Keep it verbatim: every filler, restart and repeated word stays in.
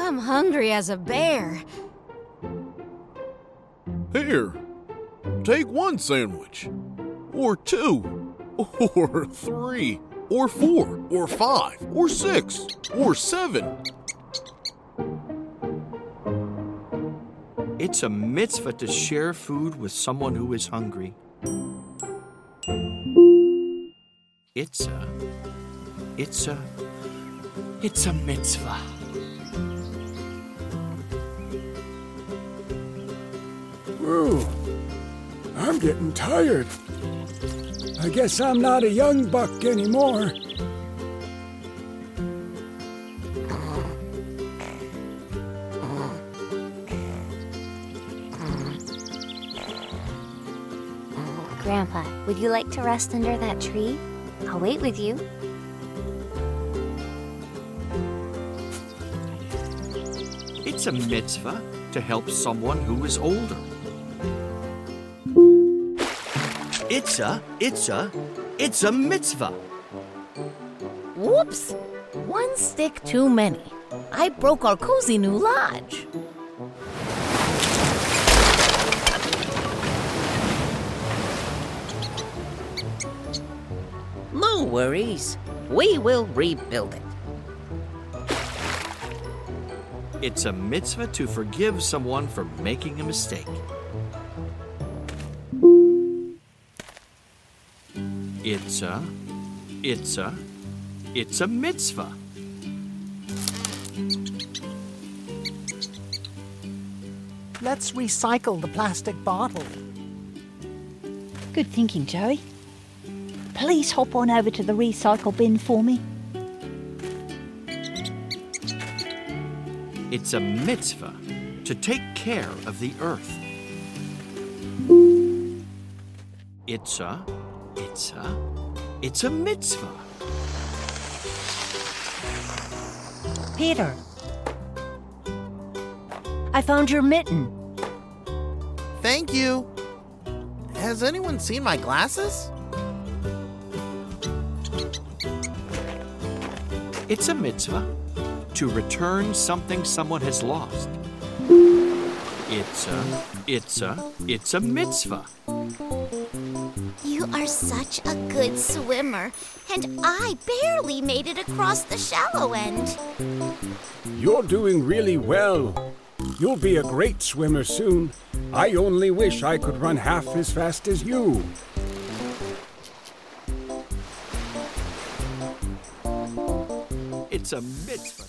I'm hungry as a bear. Here, take one sandwich, or two, or three, or four, or five, or six, or seven. It's a mitzvah to share food with someone who is hungry. It's a, it's a, it's a mitzvah. Whew, I'm getting tired. I guess I'm not a young buck anymore. Grandpa, would you like to rest under that tree? I'll wait with you. It's a mitzvah to help someone who is older. It's a, it's a, it's a mitzvah. Whoops! One stick too many. I broke our cozy new lodge. No worries. We will rebuild it. It's a mitzvah to forgive someone for making a mistake. It's a, it's a, it's a mitzvah. Let's recycle the plastic bottle. Good thinking, Joey. Please hop on over to the recycle bin for me. It's a mitzvah to take care of the earth. It's a, it's a, it's a mitzvah. Peter, I found your mitten. Thank you. Has anyone seen my glasses? It's a mitzvah to return something someone has lost. It's a, it's a, it's a mitzvah. You are such a good swimmer, and I barely made it across the shallow end. You're doing really well. You'll be a great swimmer soon. I only wish I could run half as fast as you. It's a mitzvah